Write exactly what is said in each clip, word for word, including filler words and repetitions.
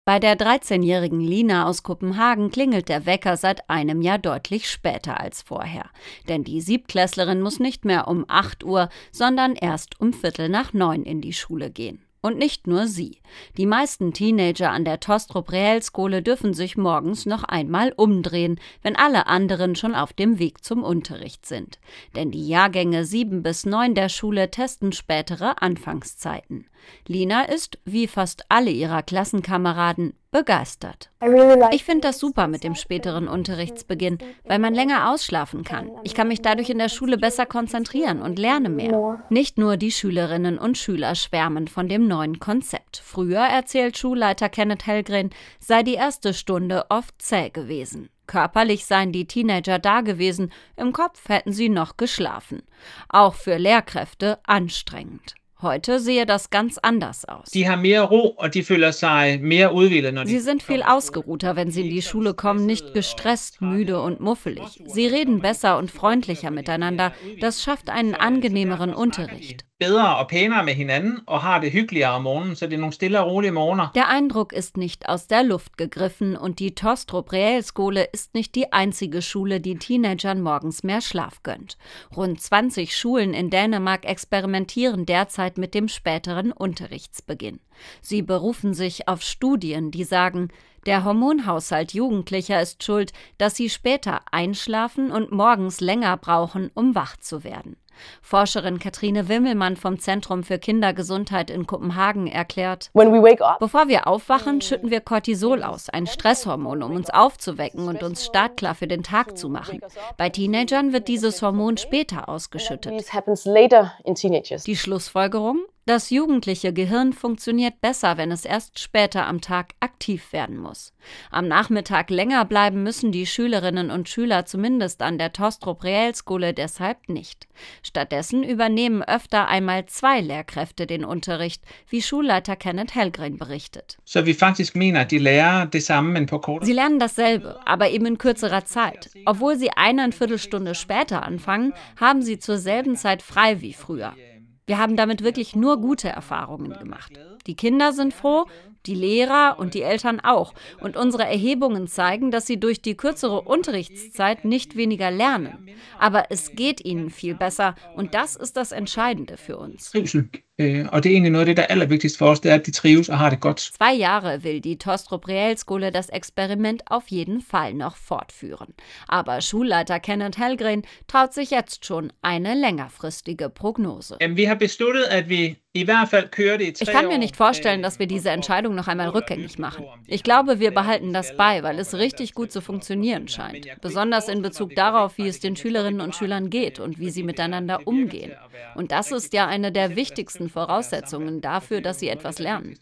Bei der dreizehnjährigen Lina aus Kopenhagen klingelt der Wecker seit einem Jahr deutlich später als vorher. Denn die Siebtklässlerin muss nicht mehr um acht Uhr, sondern erst um Viertel nach neun in die Schule gehen. Und nicht nur sie. Die meisten Teenager an der Tostrup Realskole dürfen sich morgens noch einmal umdrehen, wenn alle anderen schon auf dem Weg zum Unterricht sind. Denn die Jahrgänge sieben bis neun der Schule testen spätere Anfangszeiten. Lina ist, wie fast alle ihrer Klassenkameraden, begeistert. Ich finde das super mit dem späteren Unterrichtsbeginn, weil man länger ausschlafen kann. Ich kann mich dadurch in der Schule besser konzentrieren und lerne mehr. Nicht nur die Schülerinnen und Schüler schwärmen von dem neuen Konzept. Früher, erzählt Schulleiter Kenneth Hellgren, sei die erste Stunde oft zäh gewesen. Körperlich seien die Teenager da gewesen, im Kopf hätten sie noch geschlafen. Auch für Lehrkräfte anstrengend. Heute sehe das ganz anders aus. Die haben mehr Ruhe und die fühlen sich mehr udvildet. Sie sind viel ausgeruhter, wenn sie in die Schule kommen, nicht gestresst, müde und muffelig. Sie reden besser und freundlicher miteinander. Das schafft einen angenehmeren Unterricht. Bedre og pænere med hinanden og har det hyggeligere om morgenen, så det er nogle stille og rolige morgener. Der Eindruck ist nicht aus der Luft gegriffen und die Tostrup Realskole ist nicht die einzige Schule, die Teenagern morgens mehr Schlaf gönnt. Rund zwanzig Schulen in Dänemark experimentieren derzeit mit dem späteren Unterrichtsbeginn. Sie berufen sich auf Studien, die sagen, der Hormonhaushalt Jugendlicher ist schuld, dass sie später einschlafen und morgens länger brauchen, um wach zu werden. Forscherin Katrine Wimmelmann vom Zentrum für Kindergesundheit in Kopenhagen erklärt, bevor wir aufwachen, schütten wir Cortisol aus, ein Stresshormon, um uns aufzuwecken und uns startklar für den Tag zu machen. Bei Teenagern wird dieses Hormon später ausgeschüttet. Die Schlussfolgerung? Das jugendliche Gehirn funktioniert besser, wenn es erst später am Tag aktiv werden muss. Am Nachmittag länger bleiben müssen die Schülerinnen und Schüler zumindest an der Tostrup Realskole deshalb nicht. Stattdessen übernehmen öfter einmal zwei Lehrkräfte den Unterricht, wie Schulleiter Kenneth Hellgren berichtet. So vi faktisk mener, die lærer det samme, men på kortere. Sie lernen dasselbe, aber eben in kürzerer Zeit. Obwohl sie eine Viertelstunde später anfangen, haben sie zur selben Zeit frei wie früher. Wir haben damit wirklich nur gute Erfahrungen gemacht. Die Kinder sind froh, die Lehrer und die Eltern auch. Und unsere Erhebungen zeigen, dass sie durch die kürzere Unterrichtszeit nicht weniger lernen. Aber es geht ihnen viel besser und das ist das Entscheidende für uns. Og det er egentlig noget af det, der er allervigtigst for os, det er, at de trives og har det godt. Zwei Jahre will die Tostrup Realskole das Experiment auf jeden Fall noch fortführen. Aber Schulleiter Kenneth Hellgren traut sich jetzt schon eine längerfristige Prognose. Vi har besluttet, at vi i hvert fald kører det i tre Ich kann mir nicht vorstellen, dass wir diese Entscheidung noch einmal rückgängig machen. Ich glaube, wir behalten das bei, weil es richtig gut zu funktionieren scheint. Besonders in Bezug darauf, wie es den Schülerinnen und Schülern geht und wie sie miteinander umgehen. Und das ist ja eine der wichtigsten Voraussetzungen dafür, dass sie etwas lernen.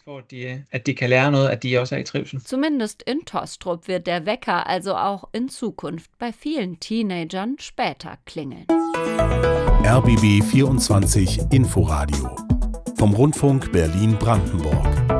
Zumindest in Tostrup wird der Wecker also auch in Zukunft bei vielen Teenagern später klingeln. R B B vierundzwanzig Inforadio vom Rundfunk Berlin-Brandenburg.